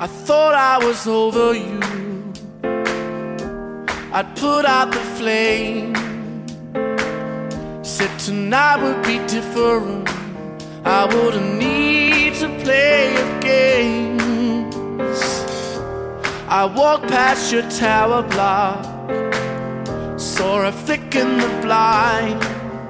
I thought I was over you. I'd put out the flame. Said tonight would be different. I wouldn't need to play your games. I walked past your tower block, saw a flick in the blinds.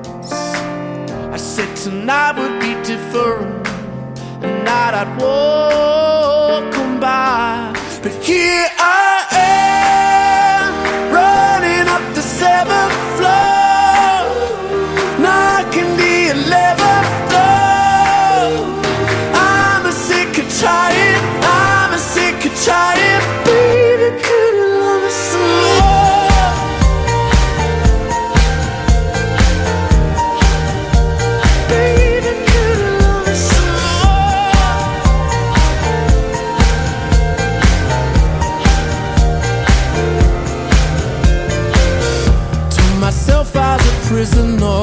I said tonight would be different, and night I'd walk on by. But here I am, running up the 7th floor, knocking the 11th door. I'm a sick of trying, I'm a sick of trying. Baby, could you love me some more? Baby, could you love me some more? To myself I was a prisoner,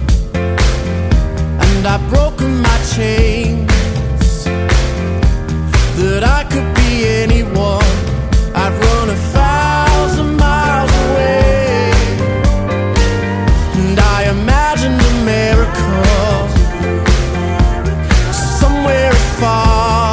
and I've broken my chains. That I could be anyone, I'd run 1,000 miles away. And I imagined America, somewhere far,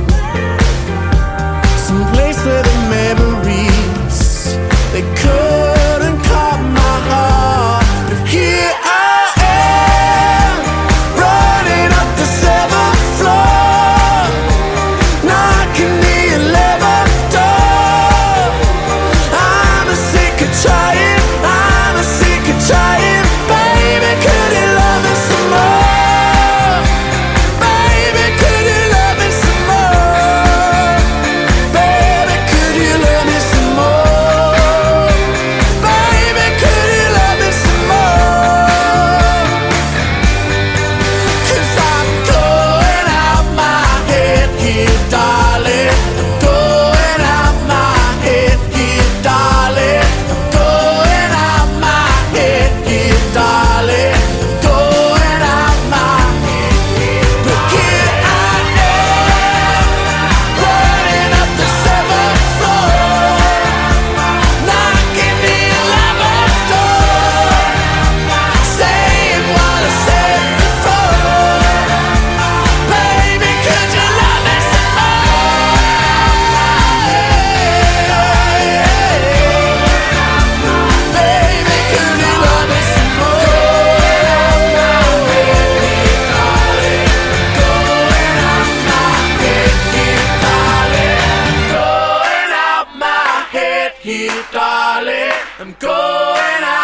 some place where the memories, they couldn't calm my heart. But here I am, running up the 7th floor, knocking the 11th door. I'm a sick of trying, I'm a sick of trying. Baby, could you love me some more? Baby, could you love me some more? Baby, could you love me some more? Baby, could you love me some more? 'Cause I'm going out my head here, darling. I'm going out my head here, darling. I'm going out my head here, darling. I'm going out my head here. But here I am, running up the 7th floor, knocking the 11th door, saying what I said before. Baby, could you love me some more? Baby, could you love me some more? Going out my head here, darling. Going out my head here, darling. I'm going out.